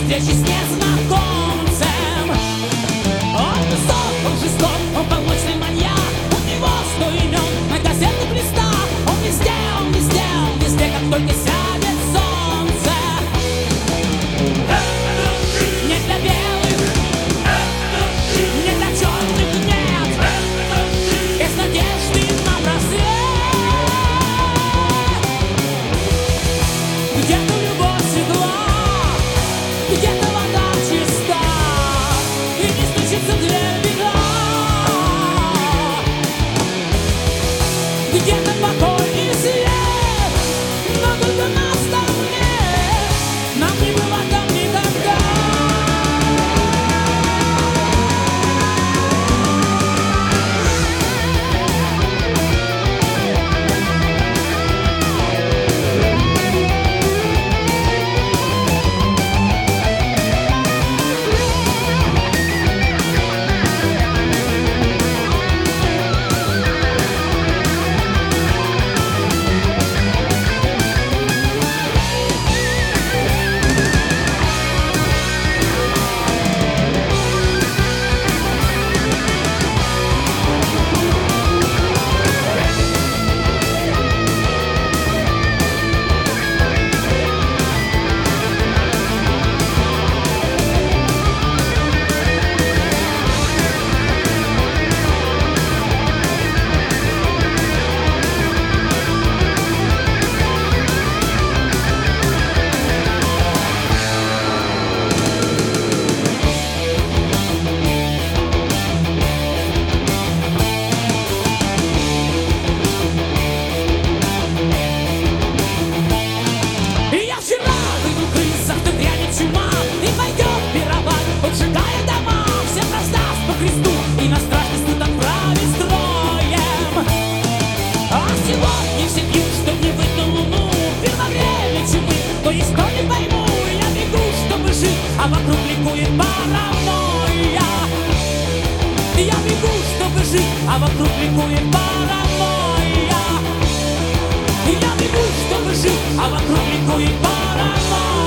встречи с незнакомцем. Он высок, он жесток, он полночный маньяк. У него 100 имен на газетных листах. Он везде, он везде, он везде, как только сядет солнце. Не для белых, не для черных, нет. Без надежды на просвет. Где-то любовь светла, где-то вода чиста, и не стучится дверь беда. Где-то покой и свет, но только нас там нет. Нам не было там никогда. Я вчера выйду крысах, ты грянет чума, и пойдет пировать, поджигая дома. Всем раздаст по кресту и на страшный суд отправит строем. А сегодня все пьют, чтоб не выйти на луну. Во время чумы, то есть то не пойму. Я бегу, чтобы жить, а вокруг ликует паранойя. Я бегу, чтобы жить, а вокруг ликует паранойя. Я бегу, чтобы жить, а вокруг ликует паранойя.